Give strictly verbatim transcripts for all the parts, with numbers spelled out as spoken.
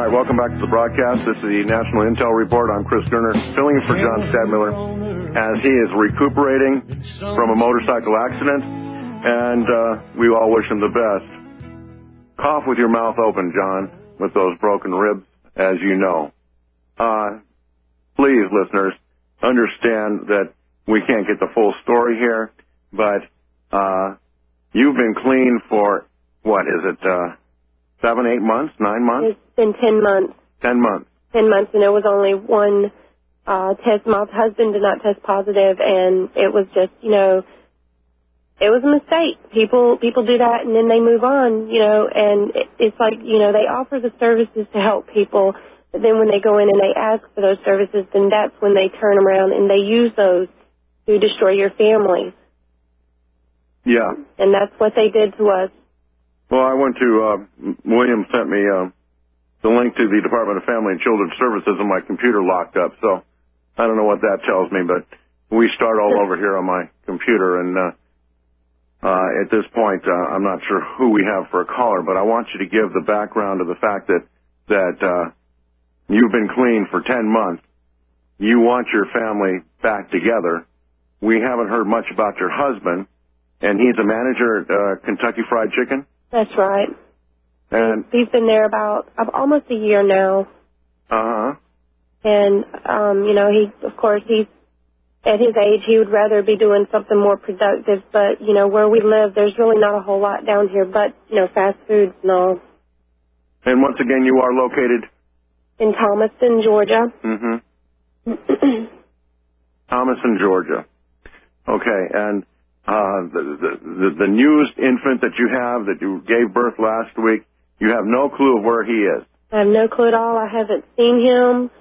right, welcome back to the broadcast. This is the National Intel Report. I'm Chris Gerner, filling in for John Stadmiller as he is recuperating from a motorcycle accident, and uh, we all wish him the best. Cough with your mouth open, John, with those broken ribs, as you know. Uh, please, listeners, understand that we can't get the full story here, but uh, you've been clean for, what is it, uh, seven, eight months, nine months? It's been ten months. Ten months. Ten months, and there was only one uh, test. My husband did not test positive, and it was just, you know, it was a mistake. People people do that, and then they move on, you know, and it, it's like, you know, they offer the services to help people, but then when they go in and they ask for those services, then that's when they turn around and they use those to destroy your family. Yeah. And that's what they did to us. Well, I went to, uh, William sent me uh, the link to the Department of Family and Children's Services, and my computer locked up, so I don't know what that tells me, but we start all over here on my computer, and uh, uh, at this point, uh, I'm not sure who we have for a caller, but I want you to give the background of the fact that, that uh, you've been clean for ten months. You want your family back together. We haven't heard much about your husband, and he's a manager at uh, Kentucky Fried Chicken? That's right. And he's been there about almost a year now. Uh-huh. And, um, you know, he, of course, he's, at his age, he would rather be doing something more productive. But, you know, where we live, there's really not a whole lot down here but, you know, fast foods and all. And once again, you are located? In Thomaston, Georgia. Mm-hmm. Thomaston, Georgia. Okay, and Uh, the, the, the, the newest infant that you have that you gave birth last week, you have no clue of where he is. I have no clue at all. I haven't seen him.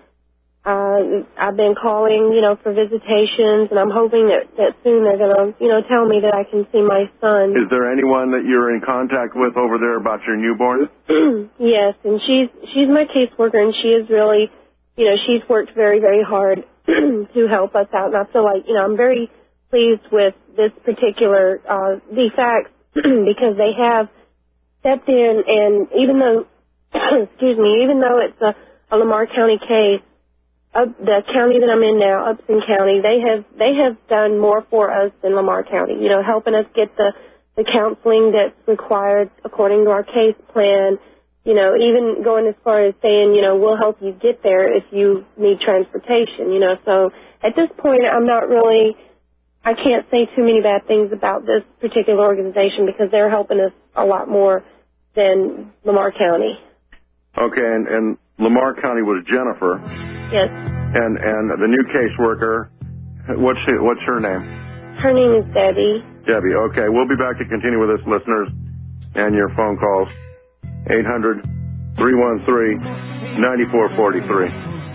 Uh, I've been calling, you know, for visitations, and I'm hoping that, that soon they're going to, you know, tell me that I can see my son. Is there anyone that you're in contact with over there about your newborn? Yes, and she's, she's my caseworker, and she is really, you know, she's worked very, very hard to help us out, and I feel like, you know, I'm very pleased with this particular uh, D FACS because they have stepped in, and even though, excuse me, even though it's a, a Lamar County case, uh, the county that I'm in now, Upson County, they have they have done more for us than Lamar County. You know, helping us get the the counseling that's required according to our case plan. You know, even going as far as saying, you know, we'll help you get there if you need transportation. You know, so at this point, I'm not really. I can't say too many bad things about this particular organization because they're helping us a lot more than Lamar County. Okay, and, and Lamar County was Jennifer. Yes. And and the new caseworker, what's she, what's her name? Her name is Debbie. Debbie. Okay, we'll be back to continue with this, listeners, and your phone calls. eight hundred, three one three, nine four four three.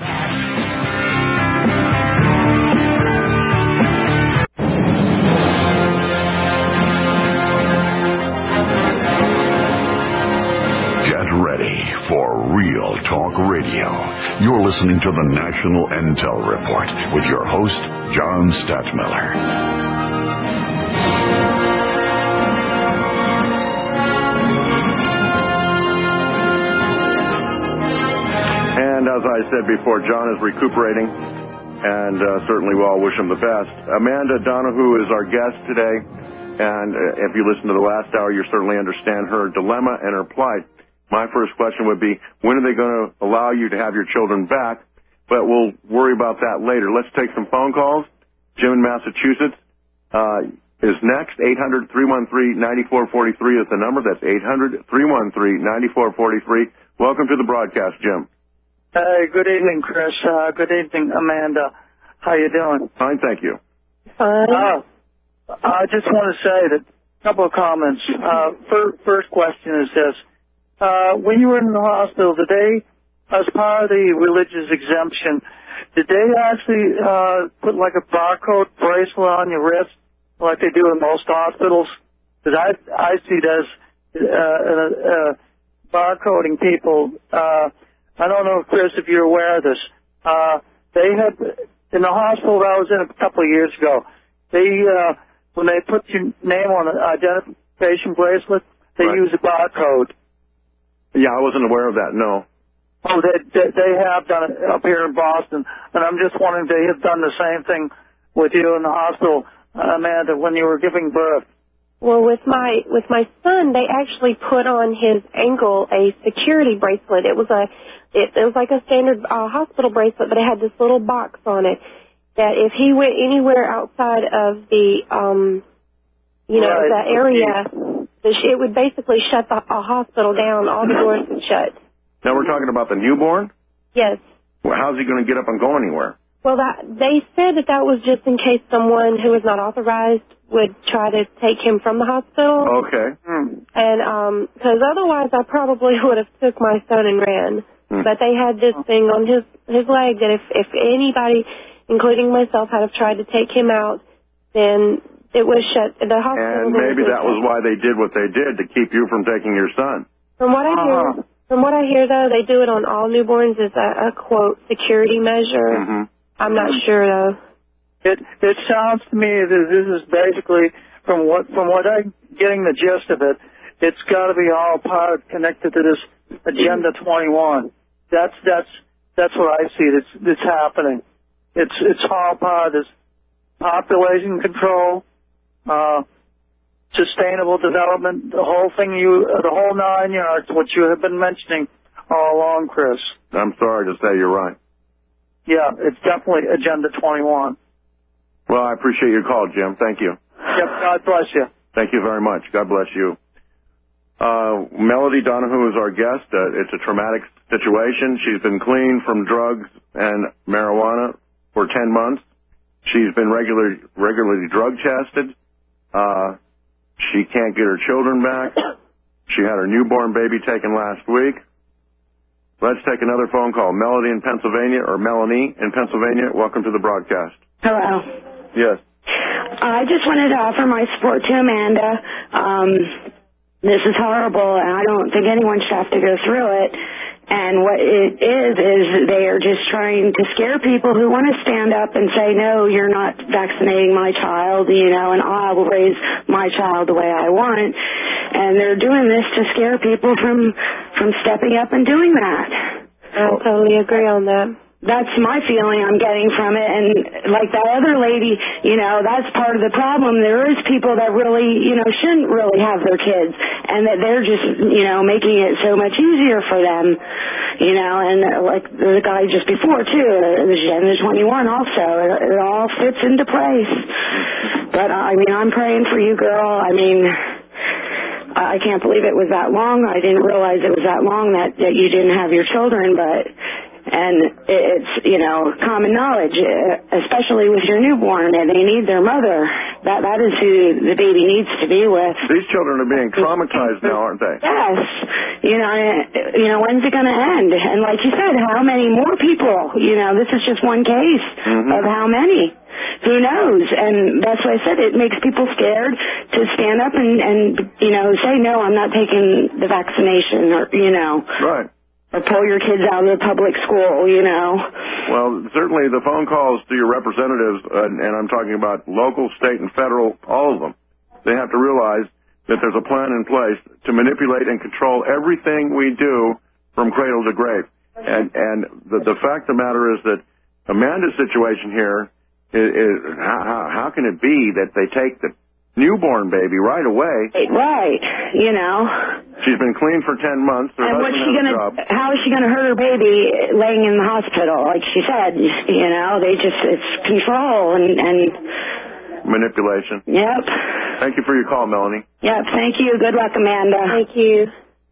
For Real Talk Radio, you're listening to the National Intel Report with your host, John Stadtmiller. And as I said before, John is recuperating, and uh, certainly we all wish him the best. Amanda Donahue is our guest today, and uh, if you listen to the last hour, you certainly understand her dilemma and her plight. My first question would be, when are they going to allow you to have your children back? But we'll worry about that later. Let's take some phone calls. Jim in Massachusetts uh, is next. eight hundred, three one three, nine four four three is the number. That's eight hundred, three one three, nine four four three. Welcome to the broadcast, Jim. Hey, good evening, Chris. Uh, good evening, Amanda. How you doing? Fine, thank you. Fine. Uh, I just want to say that a couple of comments. Uh, fir- first question is this. Uh, when you were in the hospital, did they, as part of the religious exemption, did they actually uh, put like a barcode bracelet on your wrist like they do in most hospitals? Because I, I see it as uh, uh, uh, barcoding people. Uh, I don't know, Chris, if you're aware of this. Uh, they had, in the hospital that I was in a couple of years ago, they, uh, when they put your name on an identification bracelet, they right. use a barcode. Yeah, I wasn't aware of that, no. Oh, they, they they have done it up here in Boston, and I'm just wondering, they have done the same thing with you in the hospital, Amanda, when you were giving birth. Well, with my with my son, they actually put on his ankle a security bracelet. It was a it, it was like a standard uh, hospital bracelet, but it had this little box on it that if he went anywhere outside of the um you know Right. the area, the, it would basically shut the uh, hospital down. All the doors would shut. Now we're talking about the newborn? Yes. Well, how's he going to get up and go anywhere? Well, that, they said that that was just in case someone who was not authorized would try to take him from the hospital. Okay. Hmm. And um, because otherwise I probably would have took my son and ran. Hmm. But they had this thing on his his leg that if if anybody, including myself, had have tried to take him out, then it was shut. The hospital. And maybe that was why they did what they did, to keep you from taking your son. From what I hear, Uh-huh. from what I hear though, they do it on all newborns as a, a quote security measure. Mm-hmm. I'm not sure though. It it sounds to me that this is basically, from what from what I'm getting the gist of it, it's got to be all part connected to this Agenda twenty-one. That's that's that's what I see. That's that's happening. It's it's all part of this population control, uh, sustainable development, the whole thing, you the whole nine yards. What you have been mentioning all along, Chris. I'm sorry to say you're right. Yeah, it's definitely Agenda twenty-one. Well, I appreciate your call, Jim. Thank you. Yep, God bless you. Thank you very much. God bless you. Uh, Melody Donahue is our guest. Uh, it's a traumatic situation. She's been clean from drugs and marijuana for ten months. She's been regularly, regularly drug tested. Uh, she can't get her children back. She had her newborn baby taken last week. Let's take another phone call. Melody in Pennsylvania, or Melanie in Pennsylvania. Welcome to the broadcast. Hello. Yes. I just wanted to offer my support to Amanda. Um, this is horrible, and I don't think anyone should have to go through it. And what it is, is they are just trying to scare people who want to stand up and say, no, you're not vaccinating my child, you know, and I will raise my child the way I want. And they're doing this to scare people from, from stepping up and doing that. I totally agree on that. That's my feeling I'm getting from it. And like that other lady, you know, that's part of the problem. There is people that really, you know, shouldn't really have their kids, and that they're just, you know, making it so much easier for them, you know, and like the guy just before, too, the Agenda twenty-one also, it, it all fits into place. But, I mean, I'm praying for you, girl. I mean, I can't believe it was that long. I didn't realize it was that long that, that you didn't have your children, but... And it's, you know, common knowledge, especially with your newborn, and they need their mother. That That is who the baby needs to be with. These children are being traumatized now, aren't they? Yes. You know, you know, when's it going to end? And like you said, how many more people? You know, this is just one case Mm-hmm. of how many. Who knows? And that's why I said it makes people scared to stand up and, and, you know, say, no, I'm not taking the vaccination, or, you know. Right. Or pull your kids out of the public school, you know. Well, certainly the phone calls to your representatives, uh, and I'm talking about local, state, and federal, all of them, they have to realize that there's a plan in place to manipulate and control everything we do from cradle to grave. And, and the, the fact of the matter is that Amanda's situation here is, is how, how can it be that they take the newborn baby right away? Right, you know. She's been clean for ten months. Her And what's husband she has a gonna? job. How is she gonna hurt her baby laying in the hospital? Like she said, you know, they just—it's control and and Manipulation. Yep. Thank you for your call, Melanie. Yep. Thank you. Good luck, Amanda. Thank you.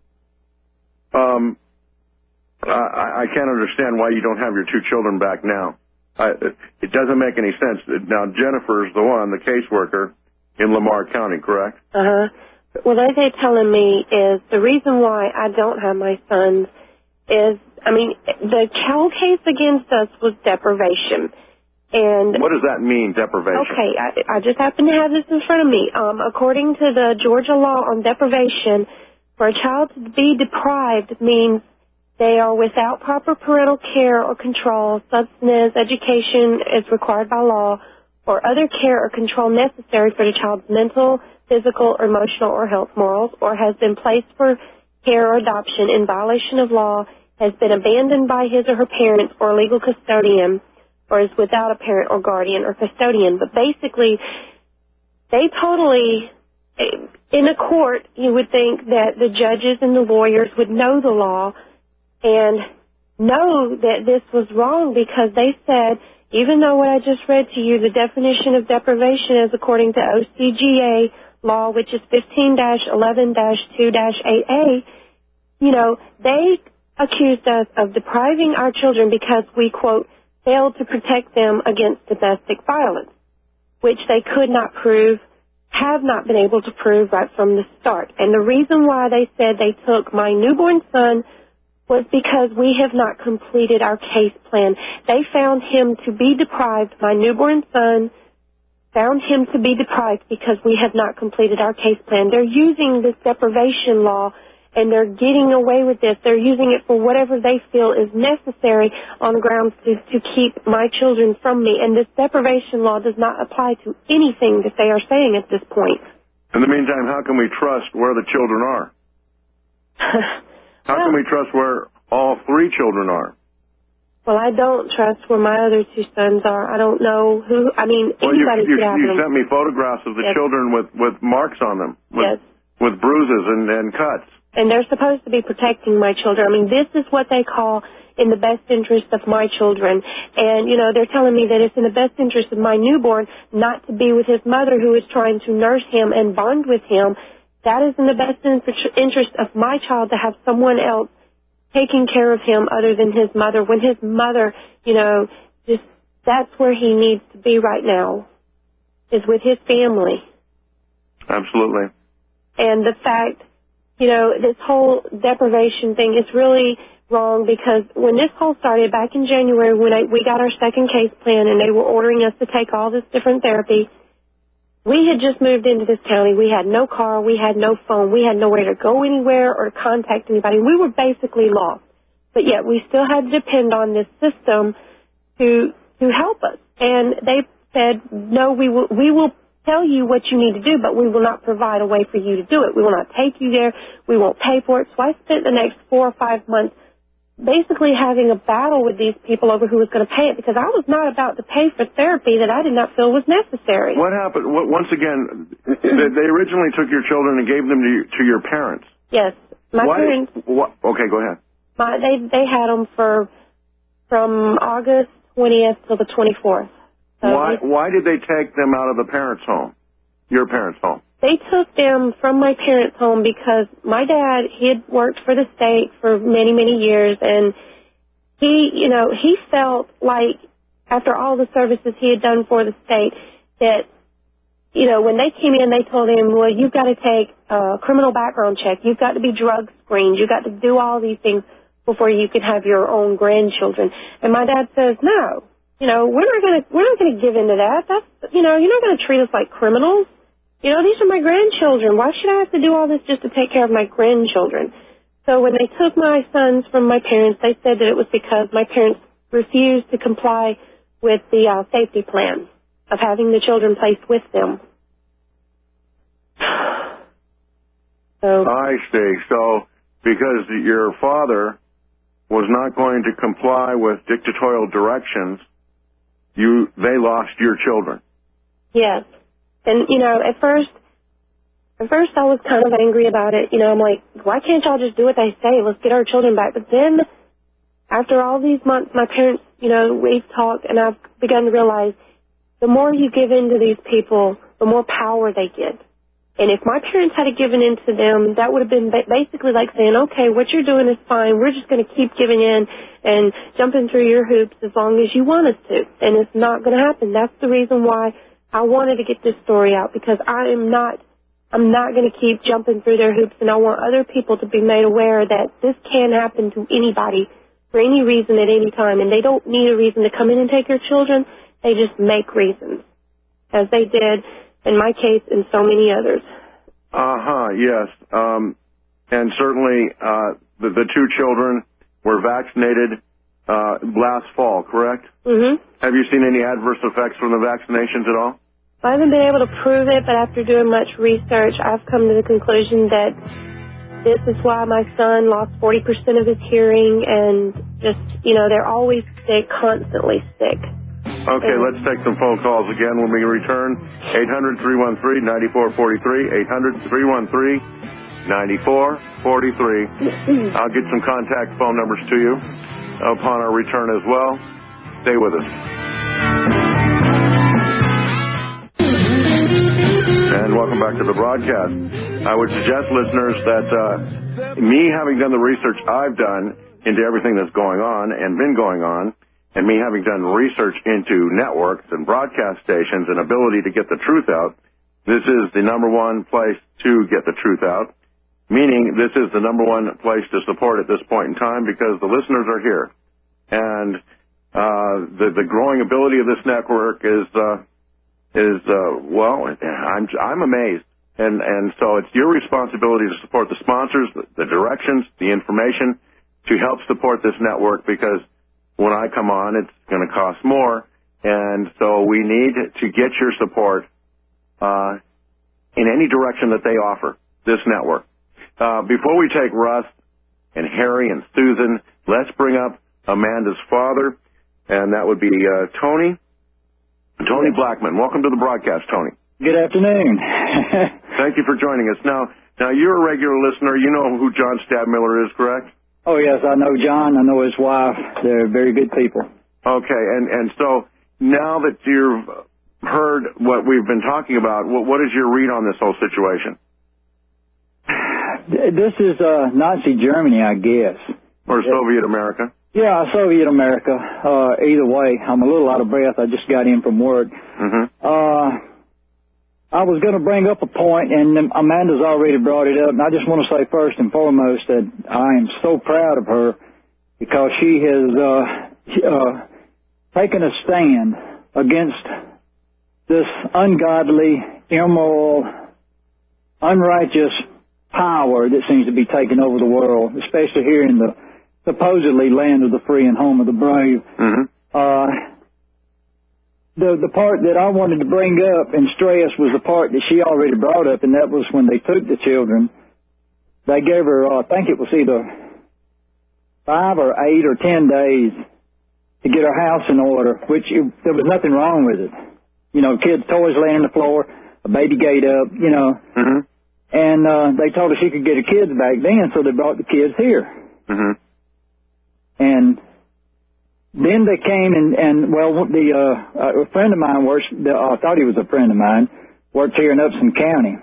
Um, I, I can't understand why you don't have your two children back now. I, it doesn't make any sense. Now, Jennifer's the one, the caseworker in Lamar County, correct? Uh-huh. Well, what they're telling me is the reason why I don't have my sons is, I mean, the Cal case against us was deprivation. And what does that mean, deprivation? Okay, I, I just happen to have this in front of me. Um, according to the Georgia law on deprivation, for a child to be deprived means they are without proper parental care or control, substance, education is required by law, or other care or control necessary for the child's mental, physical, or emotional or health morals, or has been placed for care or adoption in violation of law, has been abandoned by his or her parents or legal custodian, or is without a parent or guardian or custodian. But basically, they totally, in a court, you would think that the judges and the lawyers would know the law and know that this was wrong, because they said, even though what I just read to you, the definition of deprivation is according to O C G A law, which is fifteen dash eleven dash two dash eight A, you know, they accused us of depriving our children because we, quote, failed to protect them against domestic violence, which they could not prove, have not been able to prove right from the start. And the reason why they said they took my newborn son was because we have not completed our case plan. They found him to be deprived, my newborn son found him to be deprived because we have not completed our case plan. They're using this deprivation law, and they're getting away with this. They're using it for whatever they feel is necessary on grounds to, to keep my children from me. And this deprivation law does not apply to anything that they are saying at this point. In the meantime, how can we trust where the children are? How can we trust where all three children are? Well, I don't trust where my other two sons are. I don't know who, I mean, well, anybody you, you, could have you them. You sent me photographs of the yes. children with, with marks on them, with, yes. with bruises and, and cuts. And they're supposed to be protecting my children. I mean, this is what they call in the best interest of my children. And, you know, they're telling me that it's in the best interest of my newborn not to be with his mother, who is trying to nurse him and bond with him. That is in the best interest of my child to have someone else taking care of him other than his mother. When his mother, you know, just that's where he needs to be right now, is with his family. Absolutely. And the fact, you know, this whole deprivation thing is really wrong, because when this whole started back in January, when I, we got our second case plan and they were ordering us to take all this different therapy, we had just moved into this county. We had no car. We had no phone. We had nowhere to go anywhere or to contact anybody. We were basically lost. But yet we still had to depend on this system to to help us. And they said, no, we will, we will tell you what you need to do, but we will not provide a way for you to do it. We will not take you there. We won't pay for it. So I spent the next four or five months basically having a battle with these people over who was going to pay it, because I was not about to pay for therapy that I did not feel was necessary. What happened? Once again, they originally took your children and gave them to, you, to your parents. Yes. My Why, parents... what, okay, go ahead. My, they, they had them for from August twentieth till the twenty-fourth. So why, they, why did they take them out of the parents' home, your parents' home? They took them from my parents' home because my dad, he had worked for the state for many, many years, and he, you know, he felt like after all the services he had done for the state that, you know, when they came in, they told him, well, you've got to take a criminal background check. You've got to be drug screened. You've got to do all these things before you can have your own grandchildren. And my dad says, no, you know, we're not going to, we're not going to give into that. That's, you know, you're not going to treat us like criminals. You know, these are my grandchildren. Why should I have to do all this just to take care of my grandchildren? So when they took my sons from my parents, they said that it was because my parents refused to comply with the uh, safety plan of having the children placed with them. So I see. So because your father was not going to comply with dictatorial directions, you they lost your children. yes. And, you know, at first, at first I was kind of angry about it. You know, I'm like, why can't y'all just do what they say? Let's get our children back. But then, after all these months, my parents, you know, we've talked, and I've begun to realize the more you give in to these people, the more power they get. And if my parents had given in to them, that would have been basically like saying, okay, what you're doing is fine. We're just going to keep giving in and jumping through your hoops as long as you want us to. And it's not going to happen. That's the reason why I wanted to get this story out, because I am not, I'm not going to keep jumping through their hoops, and I want other people to be made aware that this can happen to anybody for any reason at any time, and they don't need a reason to come in and take your children. They just make reasons, as they did in my case and so many others. Uh-huh, yes. Um, and certainly uh, the, the two children were vaccinated uh, last fall, correct? Mm-hmm. Have you seen any adverse effects from the vaccinations at all? I haven't been able to prove it, but after doing much research, I've come to the conclusion that this is why my son lost forty percent of his hearing, and just, you know, they're always sick, constantly sick. Okay, let's take some phone calls again when we return. eight hundred, three one three, nine four four three, eight hundred, three one three, nine four four three. I'll get some contact phone numbers to you upon our return as well. Stay with us. And welcome back to the broadcast. I would suggest, listeners, that uh, me having done the research I've done into everything that's going on and been going on, and me having done research into networks and broadcast stations and ability to get the truth out, this is the number one place to get the truth out, meaning this is the number one place to support at this point in time because the listeners are here. And uh, the, the growing ability of this network is, uh, is uh, well, I'm, I'm amazed. And, and so it's your responsibility to support the sponsors, the, the directions, the information, to help support this network because when I come on, it's going to cost more, and so we need to get your support uh, in any direction that they offer, this network. Uh, before we take Russ and Harry and Susan, let's bring up Amanda's father, and that would be uh, Tony. Tony Blackman. Welcome to the broadcast, Tony. Good afternoon. Thank you for joining us. Now, now you're a regular listener. You know who John Stadmiller is, correct? Oh, yes, I know John. I know his wife. They're very good people. Okay, and, and so now that you've heard what we've been talking about, what, what is your read on this whole situation? This is uh, Nazi Germany, I guess. Or Soviet America? Yeah, Soviet America. Uh, either way, I'm a little out of breath. I just got in from work. Mm-hmm. Uh, I was going to bring up a point, and Amanda's already brought it up, and I just want to say first and foremost that I am so proud of her because she has uh, uh, taken a stand against this ungodly, immoral, unrighteous power that seems to be taking over the world, especially here in the supposedly land of the free and home of the brave. Mm-hmm. Uh, The the part that I wanted to bring up and stress was the part that she already brought up, and that was when they took the children. They gave her, uh, I think it was either five or eight or ten days to get her house in order, which it, there was nothing wrong with it. You know, kids' toys laying on the floor, a baby gate up, you know. Mm-hmm. And uh, they told her she could get her kids back then, so they brought the kids here. Mm-hmm. And then they came and, and well, the uh, a friend of mine works, I thought he was a friend of mine, works here in Upson County.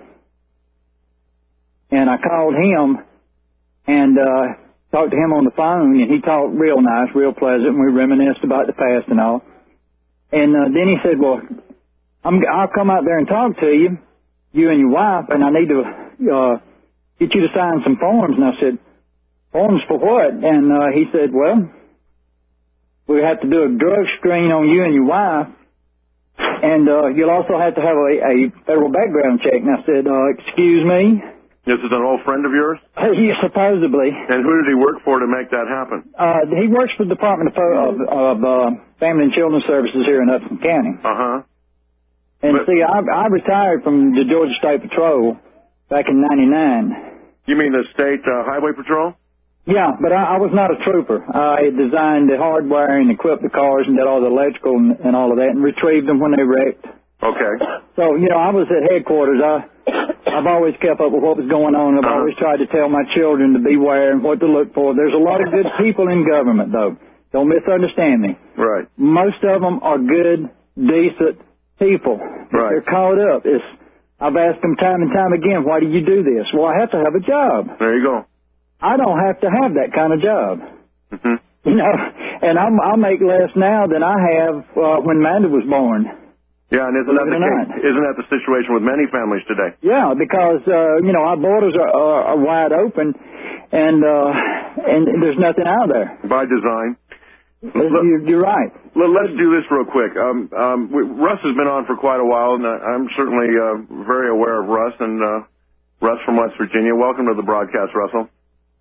And I called him and uh, talked to him on the phone, and he talked real nice, real pleasant, and we reminisced about the past and all. And uh, then he said, well, I'm, I'll come out there and talk to you, you and your wife, and I need to uh, get you to sign some forms. And I said, forms for what? And uh, he said, well, we have to do a drug screen on you and your wife, and uh, you'll also have to have a, a federal background check. And I said, uh, excuse me? This is an old friend of yours? Uh, yeah, supposedly. And who did he work for to make that happen? Uh, he works for the Department of, of, of uh, Family and Children's Services here in Upson County. Uh-huh. And but, see, I, I retired from the Georgia State Patrol back in ninety-nine. You mean the State uh, Highway Patrol? Yeah, but I, I was not a trooper. I designed the hardware and equipped the cars and did all the electrical and, and all of that and retrieved them when they wrecked. Okay. So, you know, I was at headquarters. I, I've always kept up with what was going on. I've uh-huh. always tried to tell my children to beware and what to look for. There's a lot of good people in government, though. Don't misunderstand me. Right. Most of them are good, decent people. Right. They're caught up. It's, I've asked them time and time again, why do you do this? Well, I have to have a job. There you go. I don't have to have that kind of job. Mm-hmm. You know, and I'm, I'll make less now than I have uh, when Amanda was born. Yeah, and isn't that, the case, isn't that the situation with many families today? Yeah, because, uh, you know, our borders are, are, are wide open, and uh, and there's nothing out there. By design. You're, you're right. Let's do this real quick. Um, um, we, Russ has been on for quite a while, and I'm certainly uh, very aware of Russ, and uh, Russ from West Virginia. Welcome to the broadcast, Russell.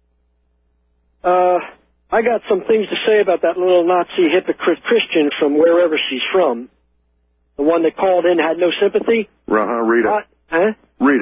Uh, I got some things to say about that little Nazi hypocrite Christian from wherever she's from. The one that called in had no sympathy. Uh-huh, Rita. Uh, huh? Rita.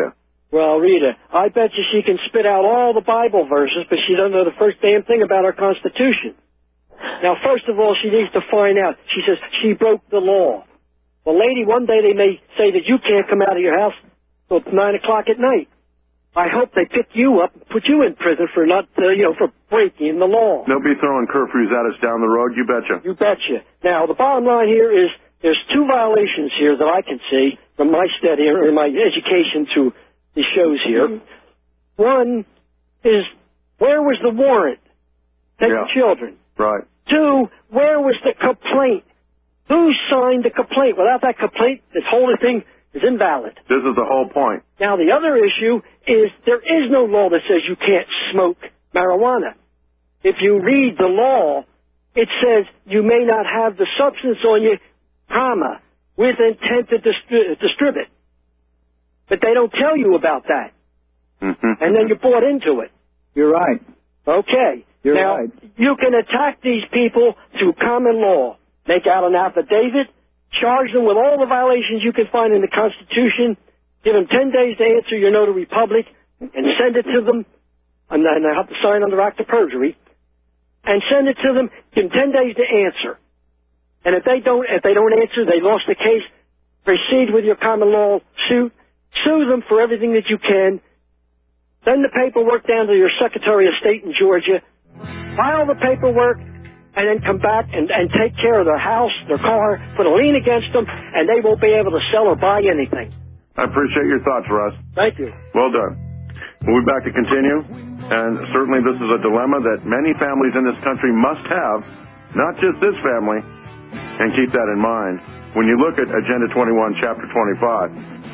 Well, Rita, I bet you she can spit out all the Bible verses, but she doesn't know the first damn thing about our Constitution. Now, first of all, she needs to find out. She says she broke the law. Well, lady, one day they may say that you can't come out of your house till nine o'clock at night. I hope they pick you up and put you in prison for not, uh, you know, for breaking the law. They'll be throwing curfews at us down the road, you betcha. You betcha. Now, the bottom line here is there's two violations here that I can see from my study or my education to the shows here. One is, where was the warrant? Taking Yeah. children. Right. Two, where was the complaint? Who signed the complaint? Without that complaint, this whole thing is invalid. This is the whole point. Now, the other issue is there is no law that says you can't smoke marijuana. If you read the law, it says you may not have the substance on you, comma, with intent to distri- distribute. But they don't tell you about that. Mm-hmm. And then you're bought into it. You're right. Okay. You're now, right. you can attack these people through common law. Make out an affidavit, charge them with all the violations you can find in the Constitution, give them ten days to answer your notary public, and send it to them, and then they have to sign under act of perjury, and send it to them, give them ten days to answer. And if they don't, if they don't answer, they lost the case, proceed with your common law suit, sue them for everything that you can, send the paperwork down to your Secretary of State in Georgia, file the paperwork, and then come back and, and take care of their house, their car, put a lien against them, and they won't be able to sell or buy anything. I appreciate your thoughts, Russ. Thank you. Well done. We'll be back to continue, and certainly this is a dilemma that many families in this country must have, not just this family, and keep that in mind. When you look at Agenda twenty-one, Chapter twenty-five,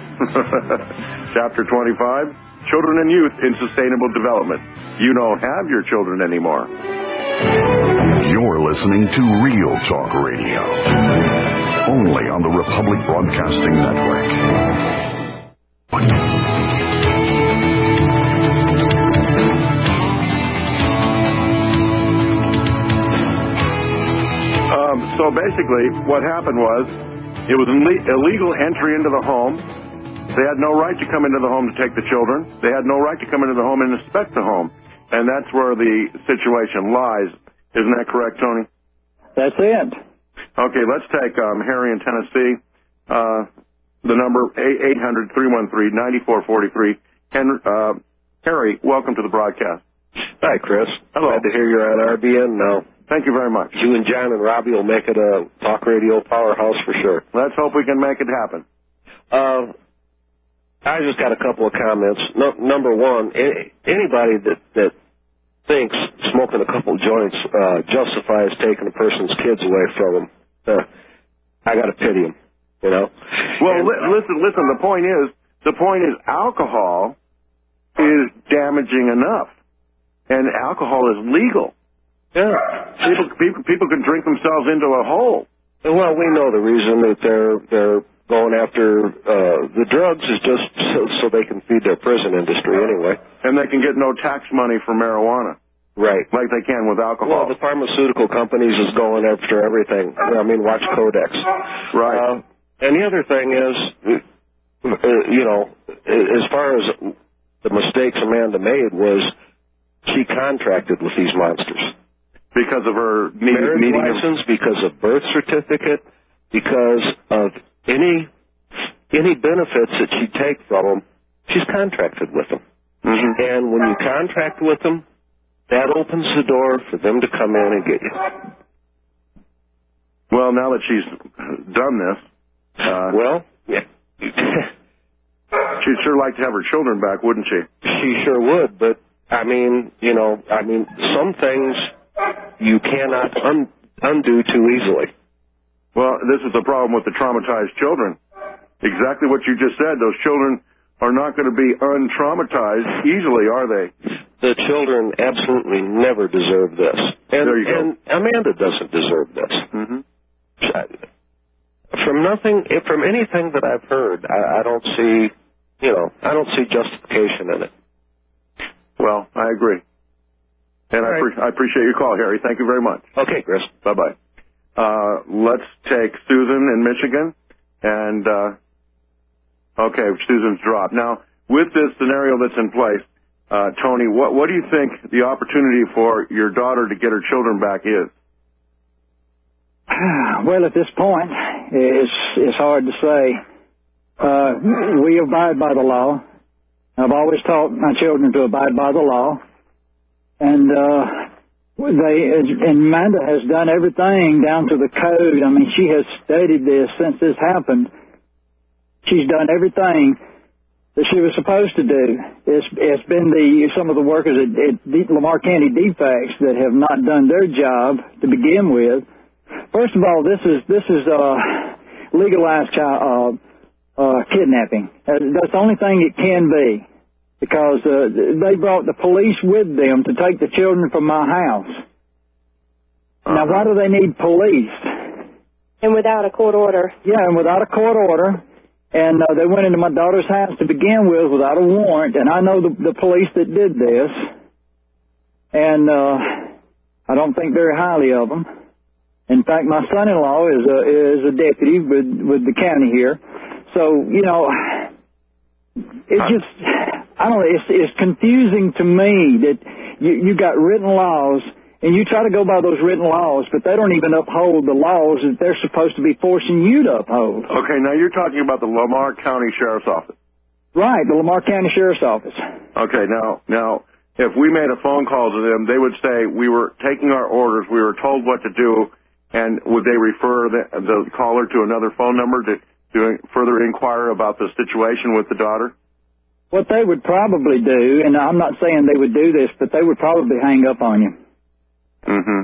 Chapter twenty-five, Children and Youth in Sustainable Development. You don't have your children anymore. You're listening to Real Talk Radio, only on the Republic Broadcasting Network. Um, so basically, what happened was, it was an illegal entry into the home. They had no right to come into the home to take the children. They had no right to come into the home and inspect the home. And that's where the situation lies. Isn't that correct, Tony? That's it. Okay, let's take um, Harry in Tennessee. Uh, the number eight hundred, three one three, nine four four three. Henry, uh, Harry, welcome to the broadcast. Hi, Chris. Hello. Glad to hear you're on R B N now. Thank you very much. You and John and Robbie will make it a talk radio powerhouse for sure. Let's hope we can make it happen. Uh, I just got a couple of comments. No, number one, any, anybody that, that thinks smoking a couple joints uh, justifies taking a person's kids away from them, uh, I got to pity them, you know? Well, and, li- listen, listen, the point is, the point is alcohol is damaging enough, and alcohol is legal. Yeah. People, people, people can drink themselves into a hole. Well, we know the reason that they're they're going after uh, the drugs is just so, so they can feed their prison industry anyway. And they can get no tax money for marijuana. Right. Like they can with alcohol. Well, the pharmaceutical companies is going after everything. I mean, watch Codex. Right. Uh, and the other thing is, uh, you know, as far as the mistakes Amanda made was she contracted with these monsters. Because of her need, marriage needing license, because of birth certificate, because of any any benefits that she take from them, she's contracted with them. Mm-hmm. And when you contract with them, that opens the door for them to come in and get you. Well, now that she's done this, uh, well, yeah. she'd sure like to have her children back, wouldn't she? She sure would, but I mean, you know, I mean, some things you cannot un- undo too easily. Well, this is the problem with the traumatized children. Exactly what you just said. Those children are not going to be untraumatized easily, are they? The children absolutely never deserve this. And, there you go. And Amanda doesn't deserve this. Mm-hmm. From nothing, from anything that I've heard, I, I don't see, you know, I don't see justification in it. Well, I agree. And I, right. pre- I appreciate your call, Harry. Thank you very much. Okay, Chris. Bye-bye. Uh, let's take Susan in Michigan. And, uh, okay, Susan's dropped. Now, with this scenario that's in place, uh, Tony, what, what do you think the opportunity for your daughter to get her children back is? Well, at this point, it's, it's hard to say. Uh, we abide by the law. I've always taught my children to abide by the law. And, uh, they, and Amanda has done everything down to the code. I mean, she has studied this since this happened. She's done everything that she was supposed to do. It's, it's been the, some of the workers at, at Lamar County D FACS that have not done their job to begin with. First of all, this is, this is, uh, legalized child, uh, Uh, kidnapping. Uh, that's the only thing it can be, because uh, they brought the police with them to take the children from my house. Uh-huh. Now, why do they need police? And without a court order. Yeah, and without a court order. And uh, they went into my daughter's house to begin with without a warrant, and I know the, the police that did this, and uh, I don't think very highly of them. In fact, my son-in-law is a, is a deputy with, with the county here. So, you know, it just, I don't know, it's, it's confusing to me that you, you got written laws, and you try to go by those written laws, but they don't even uphold the laws that they're supposed to be forcing you to uphold. Okay, now you're talking about the Lamar County Sheriff's Office. Right, the Lamar County Sheriff's Office. Okay, now, now, if we made a phone call to them, they would say, we were taking our orders, we were told what to do, and would they refer the, the caller to another phone number to to further inquire about the situation with the daughter? What they would probably do, and I'm not saying they would do this, but they would probably hang up on you. Mm-hmm.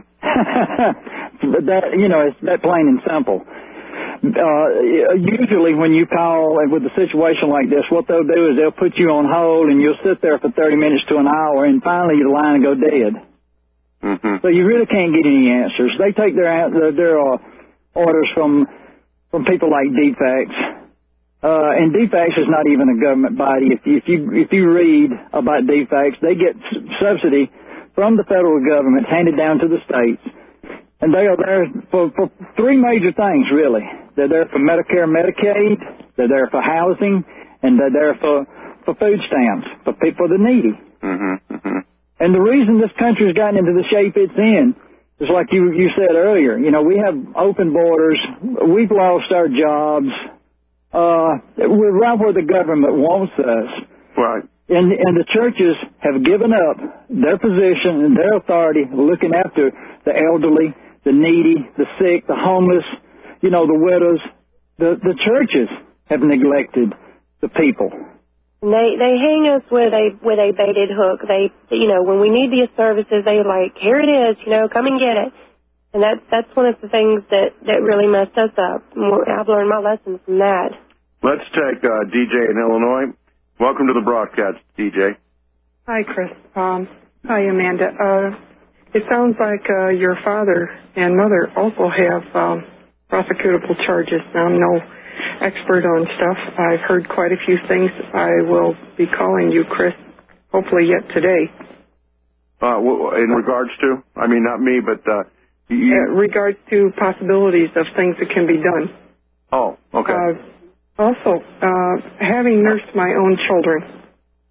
But that, you know, it's that plain and simple. Uh, usually when you call with a situation like this, what they'll do is they'll put you on hold, and you'll sit there for thirty minutes to an hour, and finally your line will go dead. Mm-hmm. So you really can't get any answers. They take their, their, their uh, orders from from people like D FACS. Uh, and D FACS is not even a government body. If you, if you, if you read about D FACS, they get subsidy from the federal government handed down to the states. And they are there for, for three major things, really. They're there for Medicare and Medicaid, they're there for housing, and they're there for, for food stamps, for people that are needy. Mm-hmm. Mm-hmm. And the reason this country has gotten into the shape it's in, just like you you said earlier, you know, we have open borders. We've lost our jobs. Uh, we're right where the government wants us. Right. And, and the churches have given up their position and their authority looking after the elderly, the needy, the sick, the homeless, you know, the widows. The, the churches have neglected the people. They they hang us with a with a baited hook. They you know when we need these services, they like, here it is, you know, come and get it. And that's that's one of the things that that really messed us up. I've learned my lesson from that. Let's take uh, D J in Illinois. Welcome to the broadcast, D J. Hi, Chris. Um, hi, Amanda. Uh, it sounds like uh, your father and mother also have um, prosecutable charges. Now, I'm no expert on stuff. I've heard quite a few things. I will be calling you, Chris, hopefully yet today. Uh, in regards to? I mean, not me, but... Uh, you... In regards to possibilities of things that can be done. Oh, okay. Uh, also, uh, having nursed my own children,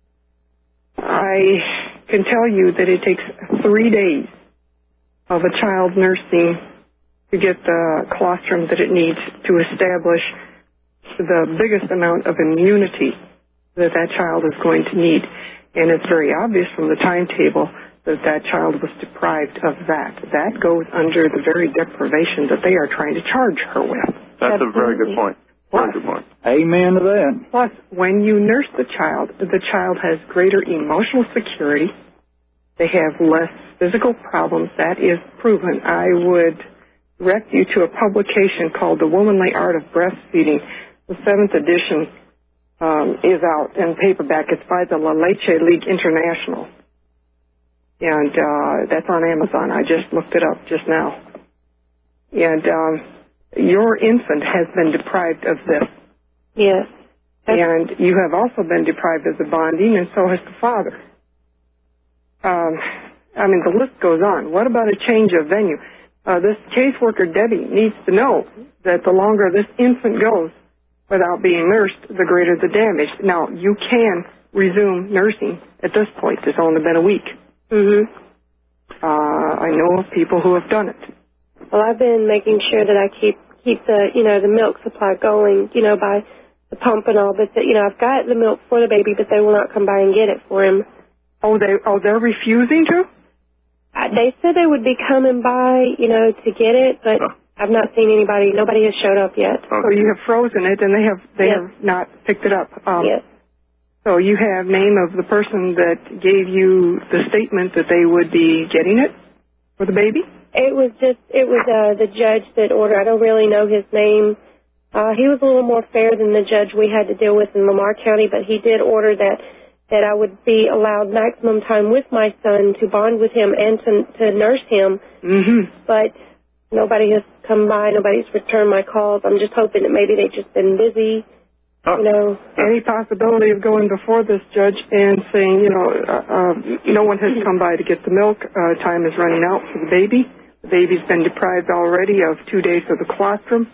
I can tell you that it takes three days of a child nursing to get the colostrum that it needs to establish the biggest amount of immunity that that child is going to need. And it's very obvious from the timetable that that child was deprived of that. That goes under the very deprivation that they are trying to charge her with. That's Absolutely. a very good point. Very good point. Amen to that. Plus, when you nurse the child, the child has greater emotional security. They have less physical problems. That is proven. I would direct you to a publication called The Womanly Art of Breastfeeding. The seventh edition um, is out in paperback. It's by the La Leche League International. And uh, that's on Amazon. I just looked it up just now. And um, your infant has been deprived of this. Yes. And you have also been deprived of the bonding, and so has the father. Um, I mean, the list goes on. What about a change of venue? Uh, this caseworker, Debbie, needs to know that the longer this infant goes without being nursed, the greater the damage. Now, you can resume nursing at this point. It's only been a week. Mhm. Uh, I know of people who have done it. Well, I've been making sure that I keep keep the you know the milk supply going, you know, by the pump and all. But the, you know, I've got the milk for the baby, but they will not come by and get it for him. Oh, they oh they're refusing to? I, they said they would be coming by, you know, to get it, but Oh. I've not seen anybody. Nobody has showed up yet. Okay. So you have frozen it, and they have they Yes. have not picked it up. Um, Yes. So you have name of the person that gave you the statement that they would be getting it for the baby? It was just, it was uh, the judge that ordered. I don't really know his name. Uh, he was a little more fair than the judge we had to deal with in Lamar County, but he did order that that I would be allowed maximum time with my son to bond with him and to, to nurse him. Mm-hmm. But nobody has come by. Nobody's returned my calls. I'm just hoping that maybe they've just been busy. You know, any possibility of going before this judge and saying, you know, uh, uh, no one has come by to get the milk. Uh, time is running out for the baby. The baby's been deprived already of two days of the colostrum.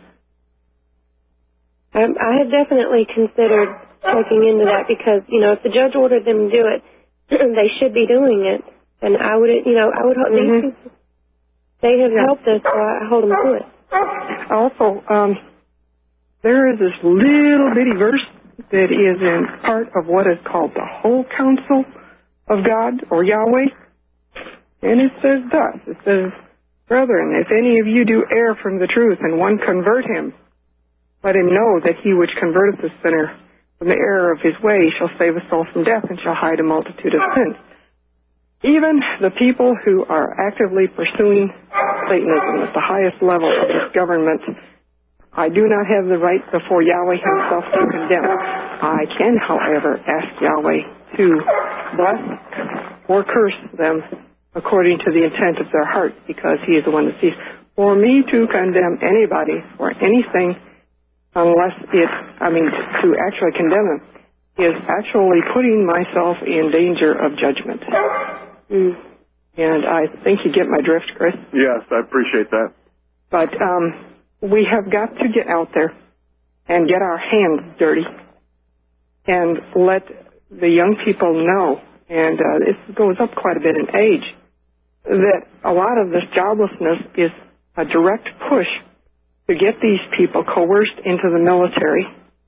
Um, I have definitely considered looking into that because, you know, if the judge ordered them to do it, they should be doing it. And I would, you know, I would hope Mm-hmm. these people, they have Yeah. helped us, so I hold them to it. Also, um, there is this little bitty verse that is in part of what is called the whole counsel of God, or Yahweh. And it says thus, it says, Brethren, if any of you do err from the truth, and one convert him, let him know that he which converteth the sinner from the error of his way shall save a soul from death, and shall hide a multitude of sins. Even the people who are actively pursuing Satanism at the highest level of this government, I do not have the right before Yahweh himself to condemn. I can, however, ask Yahweh to bless or curse them according to the intent of their heart, because he is the one that sees. For me to condemn anybody for anything, unless it, I mean, to actually condemn them, is actually putting myself in danger of judgment. Mm. And I think you get my drift, Chris. Yes, I appreciate that. But um, we have got to get out there and get our hands dirty and let the young people know, and uh, this goes up quite a bit in age, that a lot of this joblessness is a direct push to get these people coerced into the military.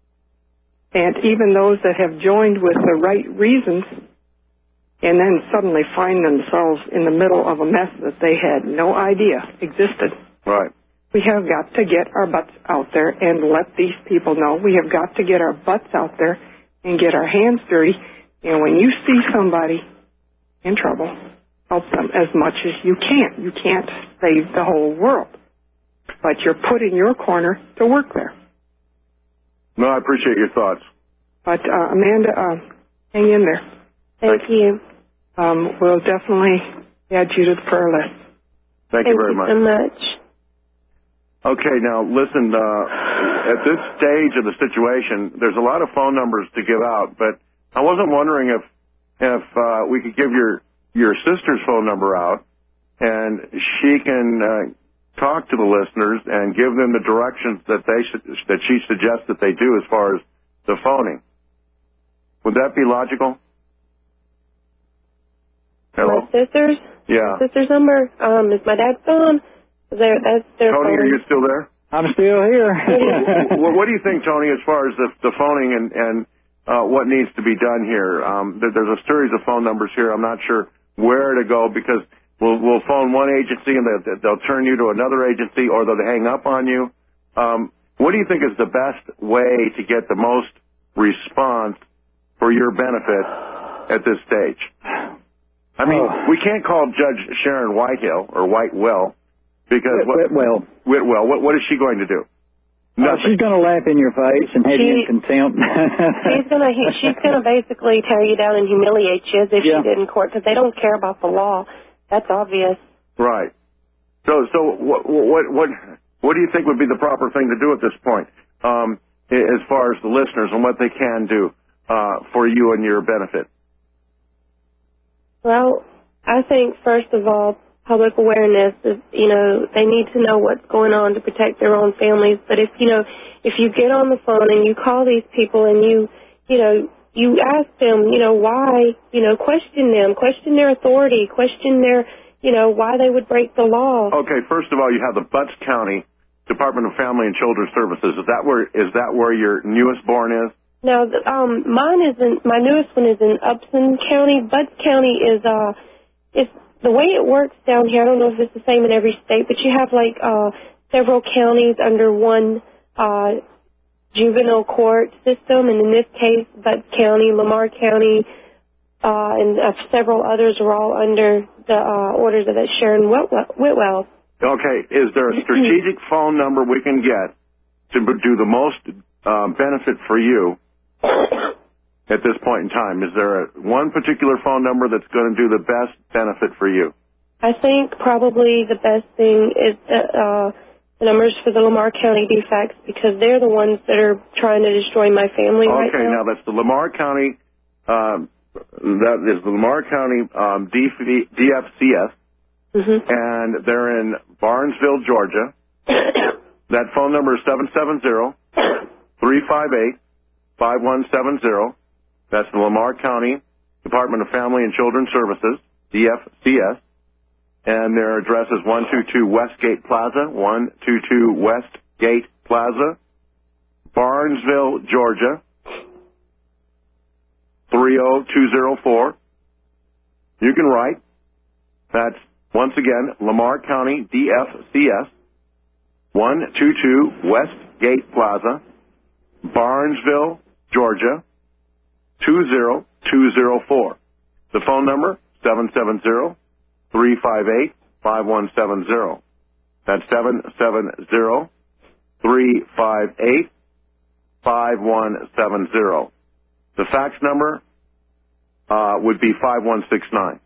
And even those that have joined with the right reasons and then suddenly find themselves in the middle of a mess that they had no idea existed. Right. We have got to get our butts out there and let these people know. We have got to get our butts out there and get our hands dirty. And when you see somebody in trouble, help them as much as you can. You can't save the whole world, but you're put in your corner to work there. No, I appreciate your thoughts. But, uh, Amanda, uh, hang in there. Thank you. Um, we'll definitely add you to the prayer list. Thank, Thank you very you much. so much. Okay, now listen, uh, at this stage of the situation, there's a lot of phone numbers to give out, but I wasn't wondering if if uh, we could give your, your sister's phone number out, and she can uh, talk to the listeners and give them the directions that they should, that she suggests that they do as far as the phoning. Would that be logical? Hello? My sisters? Yeah. My sister's number um, is my dad's phone. They're, that's their Tony, phone. are you still there? I'm still here. Well, what do you think, Tony, as far as the, the phoning and, and uh, what needs to be done here? Um, there, there's a series of phone numbers here. I'm not sure where to go because we'll, we'll phone one agency and they'll, they'll turn you to another agency or they'll hang up on you. Um, what do you think is the best way to get the most response for your benefit at this stage? I mean, Oh. we can't call Judge Sharon Whitehill or Whitewell because Whit- what, Whitwell. Whitwell. What, what is she going to do? Oh, she's going to laugh in your face and have you in She- contempt. She's gonna he, she's gonna basically tear you down and humiliate you as if Yeah. she did in court because they don't care about the law. That's obvious. Right. So, so what, what, what, what do you think would be the proper thing to do at this point, um, as far as the listeners and what they can do uh, for you and your benefit? Well, I think first of all, public awareness is, you know, they need to know what's going on to protect their own families. But if, you know, if you get on the phone and you call these people and you, you know, you ask them, you know, why, you know, question them, question their authority, question their, you know, why they would break the law. Okay, first of all, you have the Butts County Department of Family and Children's Services. Is that where is that where your newest born is? No, um, mine is in, my newest one is in Upson County. Butts County is, uh, is the way it works down here. I don't know if it's the same in every state, but you have like uh, several counties under one uh, juvenile court system, and in this case, Butts County, Lamar County, uh, and uh, several others are all under the uh, orders of that Sharon Whitwell. Okay, is there a strategic phone number we can get to do the most uh, benefit for you at this point in time? Is there a, one particular phone number that's going to do the best benefit for you? I think probably the best thing is the, uh, the numbers for the Lamar County D FACS, because they're the ones that are trying to destroy my family right now. Okay, now that's the Lamar County, um, that is the Lamar County um, D F C S. Mm-hmm. And they're in Barnesville, Georgia. That phone number is seven seven zero, three five eight, five one seven zero. That's the Lamar County Department of Family and Children's Services, D F C S. And their address is one two two Westgate Plaza, one two two Westgate Plaza, Barnesville, Georgia, three oh two oh four. You can write. That's once again, Lamar County D F C S, one two two Westgate Plaza, Barnesville, Georgia, two oh two oh four. The phone number, seven seven zero, three five eight, five one seven zero. That's seven seven zero, three five eight, five one seven zero. The fax number uh, would be five one six nine.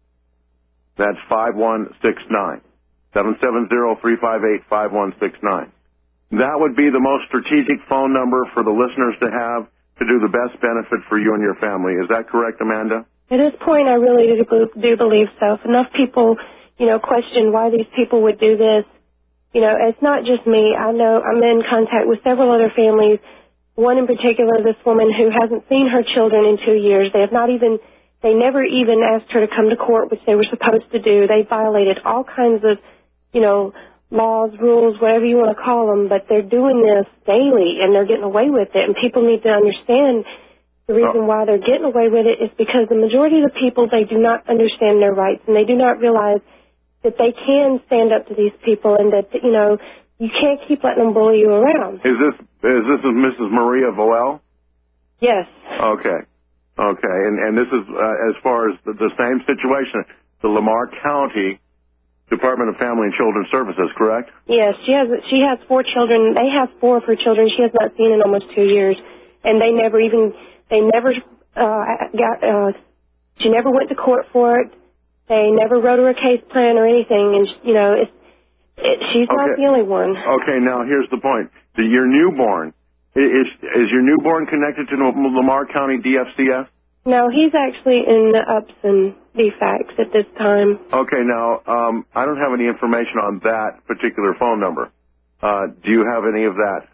That's five one six nine, seven seven zero, three five eight, five one six nine. That would be the most strategic phone number for the listeners to have to do the best benefit for you and your family. Is that correct, Amanda? At this point, I really do, do believe so. If enough people, you know, question why these people would do this, you know, it's not just me. I know I'm in contact with several other families, one in particular, this woman who hasn't seen her children in two years. They have not even... They never even asked her to come to court, which they were supposed to do. They violated all kinds of, you know, laws, rules, whatever you want to call them, but they're doing this daily, and they're getting away with it. And people need to understand the reason why they're getting away with it is because the majority of the people, they do not understand their rights, and they do not realize that they can stand up to these people and that, you know, you can't keep letting them bully you around. Is this is this Missus Maria Voel? Yes. Okay. Okay, and, and this is uh, as far as the, the same situation, the Lamar County Department of Family and Children's Services, correct? Yes, she has she has four children. They have four of her children she has not seen in almost two years, and they never even they never uh, got uh, she never went to court for it. They never wrote her a case plan or anything, and you know it's it, she's okay. not the only one. Okay, now here's the point: the, your newborn. Is is your newborn connected to Lamar County D F C S? No, he's actually in the Upson D FACS at this time. Okay, now, um, I don't have any information on that particular phone number. Uh, do you have any of that?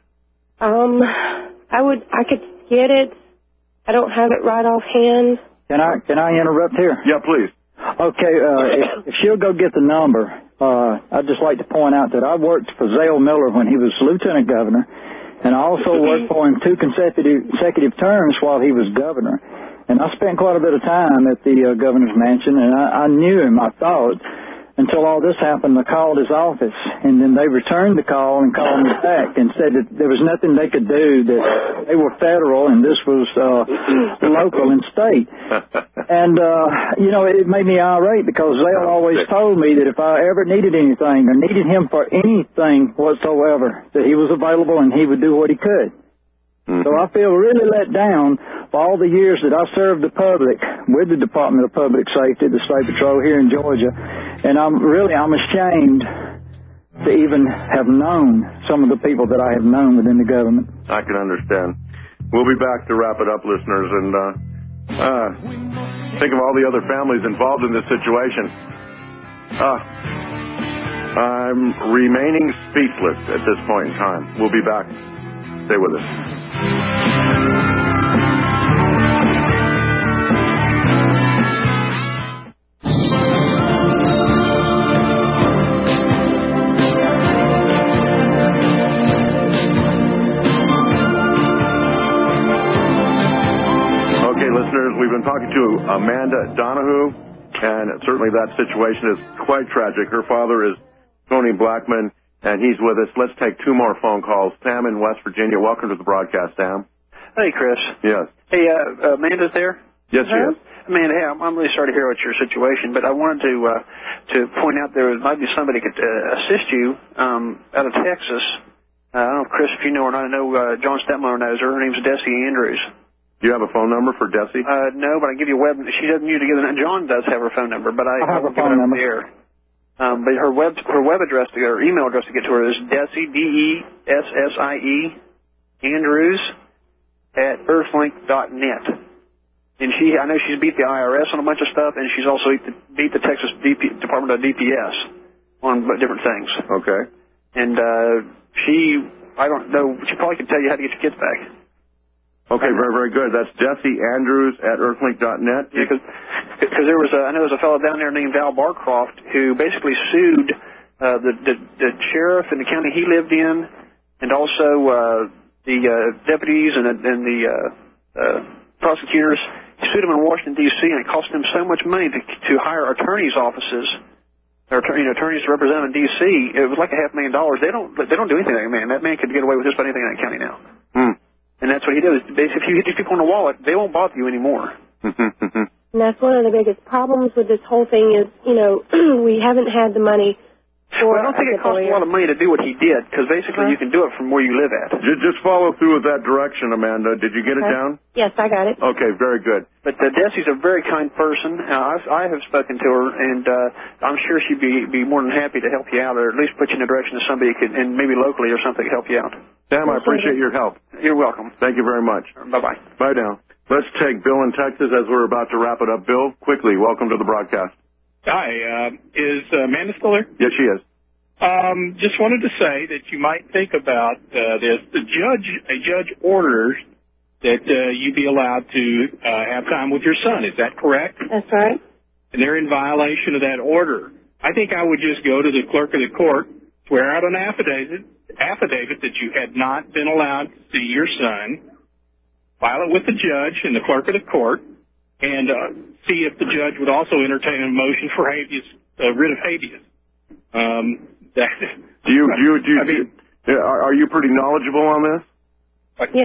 Um, I would, I could get it. I don't have it right offhand. Can I, can I interrupt here? Yeah, please. Okay, uh, if, if she'll go get the number, uh, I'd just like to point out that I worked for Zale Miller when he was lieutenant governor. And I also worked for him two consecutive, consecutive terms while he was governor. And I spent quite a bit of time at the uh, governor's mansion, and I, I knew him, I thought, until all this happened. I called his office, and then they returned the call and called me back and said that there was nothing they could do, that they were federal and this was uh, local and state. And, uh, you know, it made me irate because they always told me that if I ever needed anything or needed him for anything whatsoever, that he was available and he would do what he could. Mm-hmm. So I feel really let down for all the years that I served the public with the Department of Public Safety, the State Patrol here in Georgia, and I'm really, I'm ashamed to even have known some of the people that I have known within the government. I can understand. We'll be back to wrap it up, listeners, and uh, uh, think of all the other families involved in this situation. Uh, I'm remaining speechless at this point in time. We'll be back. Stay with us. we've been talking to Amanda Donahue, and certainly that situation is quite tragic. Her father is Tony Blackman, and he's with us. Let's take two more phone calls. Sam in West Virginia, welcome to the broadcast, Sam. Hey, Chris. Yes. Hey, uh, Amanda's there? Yes, she is. Amanda, hey, I'm, I'm really sorry to hear about your situation, but I wanted to uh, to point out there might be somebody who could uh, assist you um, out of Texas. Uh, I don't know, Chris, if you know her or not. I know uh, John Stepmother knows her. Her name's Desi Andrews. Do you have a phone number for Desi? Uh, no, but I can give you a web. She doesn't need to give it. John does have her phone number, but I, I have I will a give phone it over number. there. Um, but her web her web address to or email address to get to her is Desi D E S S I E Andrews at earthlink dot net. And she, I know she's beat the I R S on a bunch of stuff, and she's also beat the, beat the Texas D P, Department of D P S on different things. Okay. And uh, she, I don't know, she probably could tell you how to get your kids back. Okay, very, very good. That's Desi Andrews at earthlink dot net. Yeah, because there was a, I know there was a fellow down there named Val Barcroft who basically sued uh, the, the the sheriff in the county he lived in, and also uh, the uh, deputies and, and the uh, uh, prosecutors. He sued them in Washington, D C, and it cost him so much money to to hire attorneys' offices, or you know, attorneys to represent them in D C. It was like a half million dollars. They don't they don't do anything to that man. That man could get away with just about anything in that county now. Hmm. And that's what he does. Basically, if you hit these people in the wallet, they won't bother you anymore. And that's one of the biggest problems with this whole thing is, you know, we haven't had the money for Well, I don't think it costs a lot of money to do what he did, because basically huh? you can do it from where you live at. Just, just follow through with that direction, Amanda. Did you get it Okay. down? Yes, I got it. Okay, very good. But uh, Desi's a very kind person. Uh, I've, I have spoken to her, and uh, I'm sure she'd be be more than happy to help you out, or at least put you in the direction of somebody who could, and maybe locally or something, to help you out. Sam, I appreciate your help. You're welcome. Thank you very much. Bye-bye. Bye now. Let's take Bill in Texas as we're about to wrap it up. Bill, quickly, welcome to the broadcast. Hi, uh, is uh, Amanda still there? Yes, she is. Um, just wanted to say that you might think about uh, this. The judge, a judge orders that uh, you be allowed to uh, have time with your son. Is that correct? That's right. And they're in violation of that order. I think I would just go to the clerk of the court, swear out an affidavit, affidavit that you had not been allowed to see your son, file it with the judge and the clerk of the court, and uh, see if the judge would also entertain a motion for habeas, uh, writ of habeas. Um, that, do you, do you, do you, I mean, do you are, are you pretty knowledgeable on this? Yeah.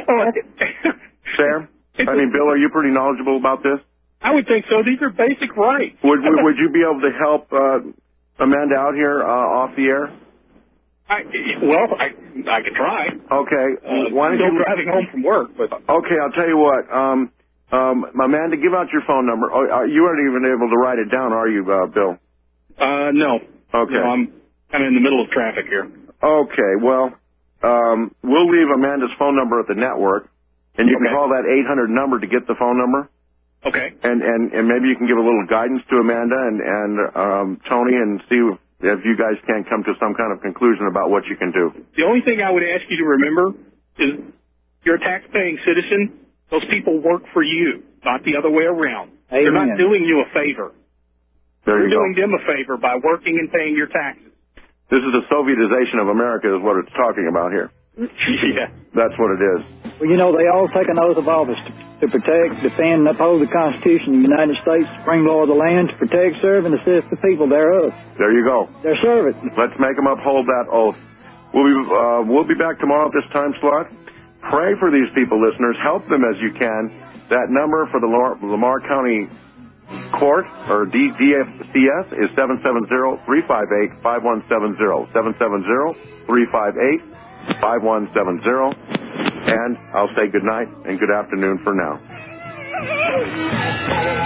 Sam? I mean, Bill, are you pretty knowledgeable about this? I would think so. These are basic rights. Would, would, would you be able to help uh, Amanda out here uh, off the air? I, well, I I could try. Okay. Uh, Why don't still you... driving home from work, but Okay, I'll tell you what. Um, um, Amanda, give out your phone number. Oh, uh, you aren't even able to write it down, are you, uh, Bill? uh, no. Okay. No, I'm kind of in the middle of traffic here. Okay. Well, um, we'll leave Amanda's phone number at the network, and you Okay. can call that eight hundred number to get the phone number. Okay. And and and maybe you can give a little guidance to Amanda and and um, Tony and see if, if you guys can come to some kind of conclusion about what you can do. The only thing I would ask you to remember is you're a tax-paying citizen. Those people work for you, not the other way around. They're Amen. not doing you a favor. There You're you doing go. them a favor by working and paying your taxes. This is the Sovietization of America is what it's talking about here. Yeah. That's what it is. Well, you know, they all take an oath of office to, to protect, defend, and uphold the Constitution of the United States, supreme law of the land, to protect, serve, and assist the people thereof. There you go. Their servants. Let's make them uphold that oath. We'll be uh, we'll be back tomorrow at this time slot. Pray for these people, listeners. Help them as you can. That number for the Lamar, Lamar County Court, or D F C S, is seven seven zero, three five eight, five one seven zero. seven seven zero, three five eight, five one seven zero. And I'll say good night and good afternoon for now.